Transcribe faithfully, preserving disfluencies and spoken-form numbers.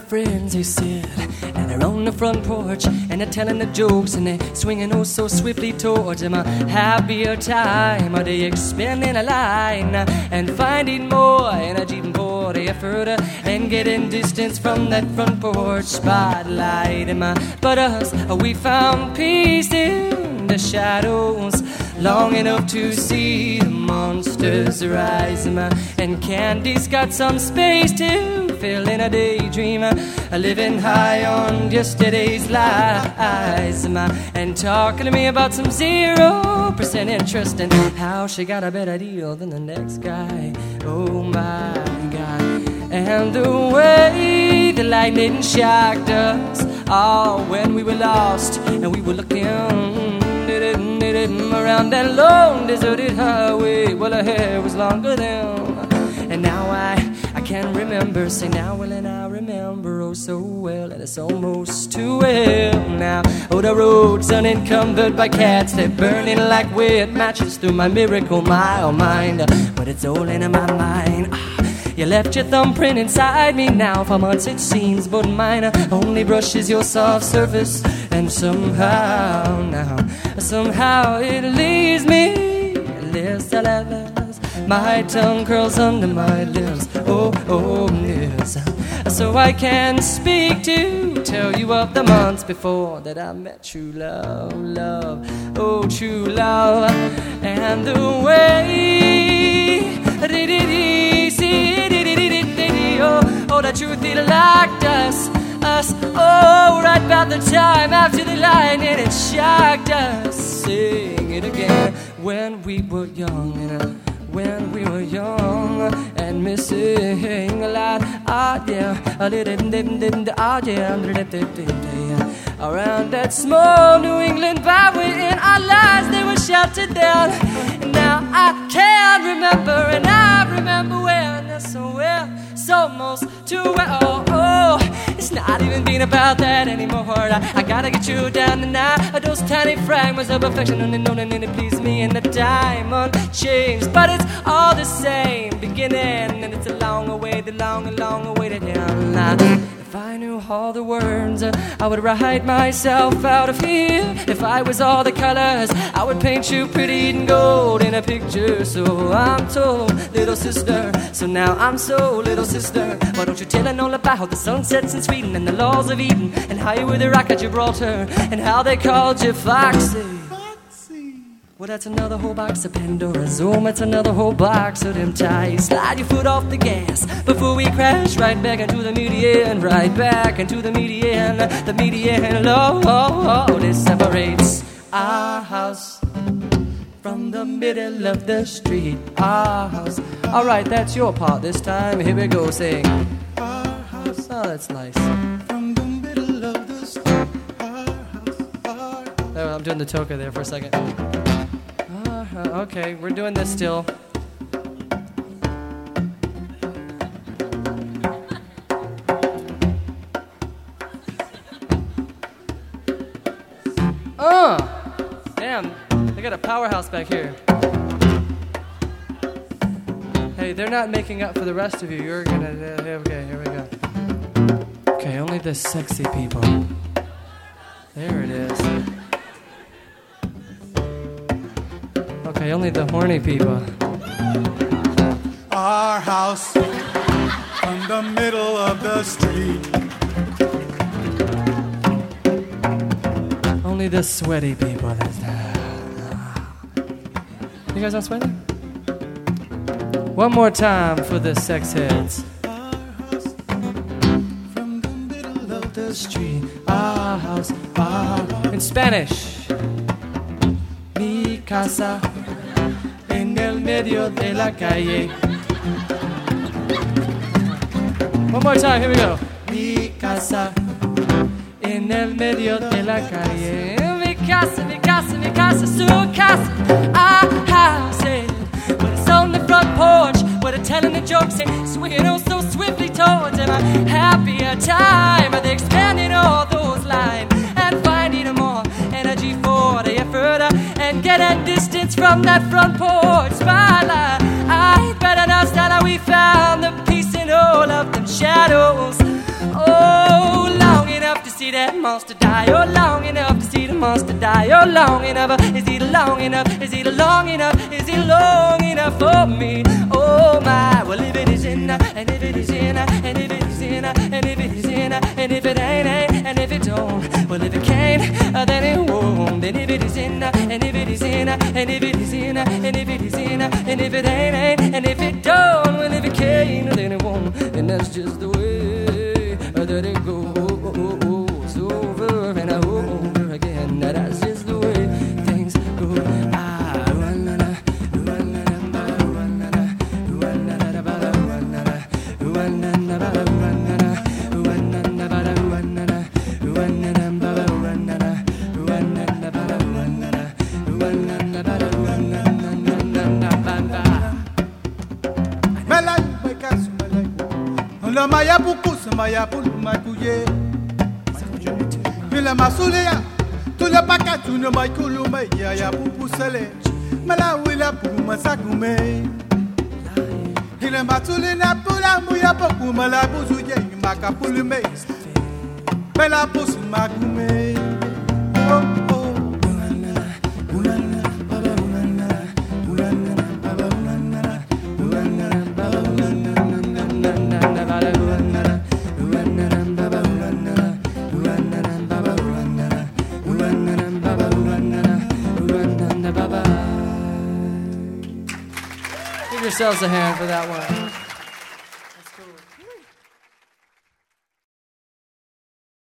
friends, they sit, and they're on the front porch, and they're telling the jokes, and they're swinging oh so swiftly towards them. A happier time, are they expanding a line and finding more energy for the effort and getting distance from that front porch spotlight. But us, we found peace in the shadows, long enough to see the monsters rise. And Candy's got some space to fill in a daydream, living high on yesterday's lies, and talking to me about some zero percent interest and how she got a better deal than the next guy. Oh my God. And the way the lightning shocked us all when we were lost and we were looking around that lone deserted highway. Well, her hair was longer then, and now I I can remember. Say now, well, and I remember oh so well, and it's almost too well now. Oh, the road's unencumbered by cats, they're burning like wet matches through my miracle mile mind, but it's all in my mind. You left your thumbprint inside me now. For months it seems, but mine only brushes your soft surface. And somehow now, somehow it leaves me less alive. My tongue curls under my lips. Oh, oh, yes. So I can speak to tell you of the months before that I met true love, love, oh, true love. And the way oh, oh, the truth it locked us, us, oh, right about the time after the lightning it shocked us. Sing it again. When we were young, and uh, when we were young and missing a lot, ah yeah, a little didn't, ah yeah, around that small New England byway in our lives they were shouted down. And now I can remember, and I remember when, so well, so most too well. Oh, oh, it's not even been about that anymore. I, I gotta get you down tonight. Those tiny fragments of affection only known and it please me, and the diamond changed, but it's all the same beginning, and it's a long way, the long, long way to down. If I knew all the words, I would write myself out of here. If I was all the colors, I would paint you pretty in gold in a picture. So I'm told, little sister. So now I'm so, little sister. Why don't you tell all about the sunsets in Sweden and the laws of Eden, and how you were the rock at Gibraltar, and how they called you Foxy? Well, that's another whole box of Pandora's. Oh, it's another whole box of them ties. Slide your foot off the gas before we crash right back into the median, right back into the median, the median. Low, oh, oh, this separates our house from the middle of the street. Our house. All right, that's your part this time. Here we go, sing. Our house. Oh, that's nice. From the middle of the street. Our house. Our... There, I'm doing the toca there for a second. Uh, okay, we're doing this still. Oh! Damn, they got a powerhouse back here. Hey, they're not making up for the rest of you. You're gonna... Uh, okay, here we go. Okay, only the sexy people. There it is. Okay, only the horny people. Our house from the middle of the street. Only the sweaty people. You guys not sweating? One more time for the sex heads. Our house from the middle of the street. Our house, our house. In Spanish. Mi casa. En el medio de la calle. One more time, here we go. Mi casa en el medio de la calle. Mi casa, mi casa, mi casa, su casa. Our house, eh. When it's on the front porch, where they're telling the jokes, eh. Swinging oh so swiftly towards them. A happier time, they expanding all those lines and finding more energy for the effort and getting distance from that front porch spotlight. I better not start how we found the peace in all of them shadows. Oh, see that monster die. Oh, long enough to see the monster die. Oh, long enough. Is he long enough? Is he long enough? Is he long enough for me? Oh my. Well, if it is in, and if it is in, and if it is in, and if it is in, and if it ain't, ain't, and if it don't, well, if it can't, then it won't. Then if it is in, and if it is in, and if it is in, and if it is in, and if it ain't, ain't, and if it don't, well, if it can't, then it won't. And that's just the way that it goes over and over again. That's just the way things go. Ah, run-na-na, run-na-na, run-na-na, run-na-na, run-na-na, run-na-na, run-na-na, run-na-na, run-na-na, run-na-na, run-na-na, run-na-na, run-na-na, run-na-na. Malay, may kaso malay. Hula maya bukus, maya bul makuye. Hula masuleya, tula baka tuna mai kulu mai ya ya pupusale. Mala wila pu masakume. Hula matule na pula muya poku mala buzuye makapulume. Mala pus makume. Oh oh. Give yourselves a hand for that one.